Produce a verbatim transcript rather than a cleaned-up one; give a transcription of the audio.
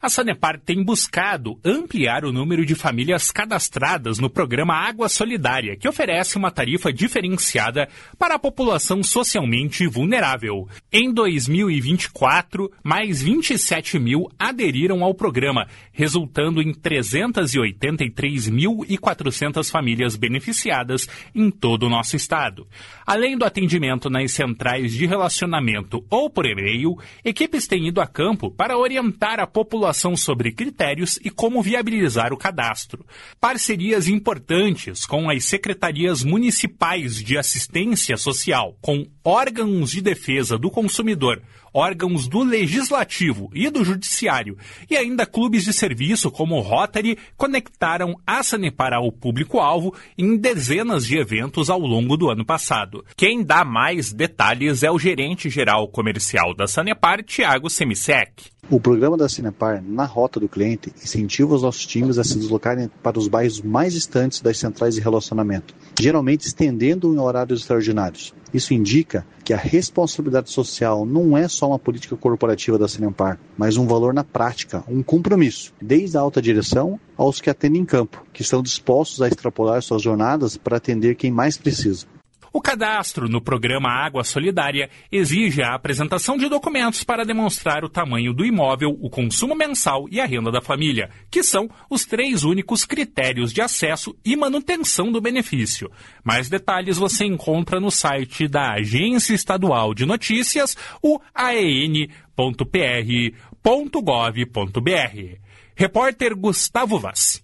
A Sanepar tem buscado ampliar o número de famílias cadastradas no programa Água Solidária, que oferece uma tarifa diferenciada para a população socialmente vulnerável. Em dois mil e vinte e quatro, mais vinte e sete mil aderiram ao programa, resultando em trezentas e oitenta e três mil e quatrocentas famílias beneficiadas em todo o nosso estado. Além do atendimento nas centrais de relacionamento ou por e-mail, equipes têm ido a campo para orientar a população sobre critérios e como viabilizar o cadastro. Parcerias importantes com as secretarias municipais de assistência social, com órgãos de defesa do consumidor, órgãos do Legislativo e do Judiciário e ainda clubes de serviço como o Rotary conectaram a Sanepar ao público-alvo em dezenas de eventos ao longo do ano passado. Quem dá mais detalhes é o gerente-geral comercial da Sanepar, Thiago Semisek. O programa da Sanepar, na rota do cliente, incentiva os nossos times a se deslocarem para os bairros mais distantes das centrais de relacionamento, geralmente estendendo em horários extraordinários. Isso indica que a responsabilidade social não é só uma política corporativa da Sanepar, mas um valor na prática, um compromisso, desde a alta direção aos que atendem em campo, que estão dispostos a extrapolar suas jornadas para atender quem mais precisa. O cadastro no programa Água Solidária exige a apresentação de documentos para demonstrar o tamanho do imóvel, o consumo mensal e a renda da família, que são os três únicos critérios de acesso e manutenção do benefício. Mais detalhes você encontra no site da Agência Estadual de Notícias, o a e n ponto p r ponto gov ponto b r. Repórter Gustavo Vaz.